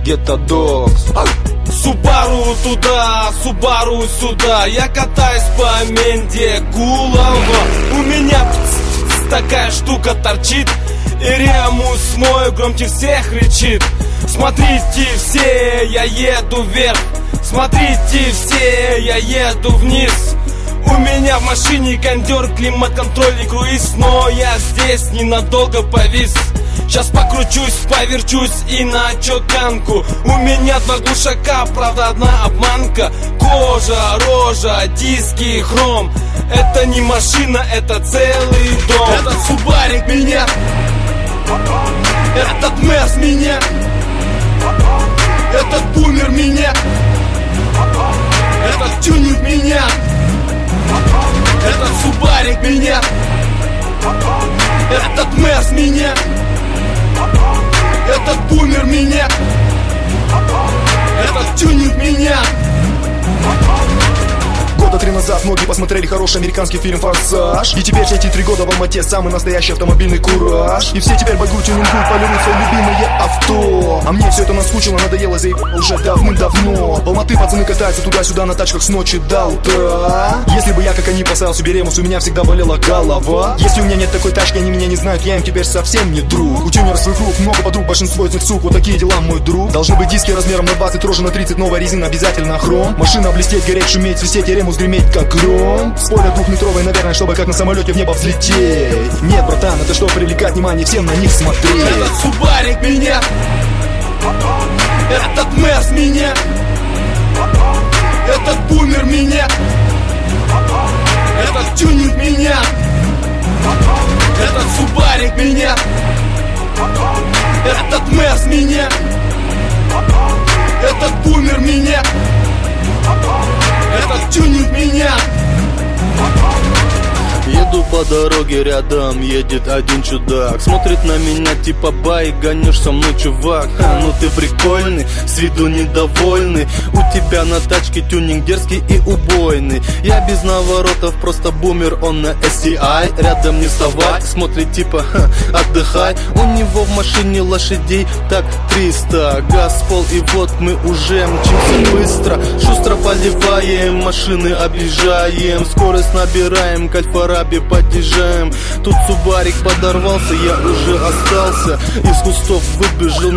Ghetto Dogs. Субару туда, Субару сюда, я катаюсь по Менде Гулова. У меня такая штука торчит, и Ремус мой громче всех кричит. Смотрите все, я еду вверх, смотрите все, я еду вниз. У меня в машине кондер, климат-контроль и круиз, но я здесь ненадолго повис. Сейчас покручусь, поверчусь и на чеканку. У меня 2 глушака, правда одна обманка. Кожа, рожа, диски, хром. Это не машина, это целый дом. Этот субарик меня, этот Мерс меня, этот бумер меня, этот тюнинг меня, этот субарик меня, этот Мерс меня, этот бумер меня, этот тюнинг меня. Года 3 назад многие посмотрели хороший американский фильм «Форсаж». И теперь эти 3 года в Алмате самый настоящий автомобильный кураж. И все теперь багу тюнингуют, полируют свои любимые авто. А мне все это наскучило, надоело, уже давным-давно. В Алматы пацаны катаются туда-сюда на тачках с ночи до утра. Если бы я, как они, поставил себе Ремус, у меня всегда болела голова. Если у меня нет такой тачки, они меня не знают, я им теперь совсем не друг. У тюнеров свой круг, много подруг, большинство из них сук. Вот такие дела, мой друг. Должны быть диски размером на 20, рожи на 30, новая резина, обязательно хром. Машина блестеть, гореть, шуметь, свистеть, и Ремус греметь как гром. Спойлер 2-метровый, наверное, чтобы как на самолете в небо взлететь. Нет, братан, это что, привлекать внимание, всем на них смотреть. Этот субарик меня, этот Мерс меня, этот бумер меня, этот тюнинг меня, этот субарик меня, этот Мерс меня, этот бумер меня, этот тюнинг меня. Еду по дороге, рядом едет один чудак. Смотрит на меня типа: бай, гонишь со мной, чувак? Ну ты прикольный, с виду недовольный. У тебя на тачке тюнинг дерзкий и убойный. Я без наворотов, просто бумер, он на STI. Рядом не вставай, смотрит типа: отдыхай. У него в машине лошадей так 300. Газ в пол, и вот мы уже мчимся быстро. Шустро поливаем, машины объезжаем, скорость набираем, к Альфараби подъезжаем. Тут субарик подорвался, я уже остался. Из кустов выбежал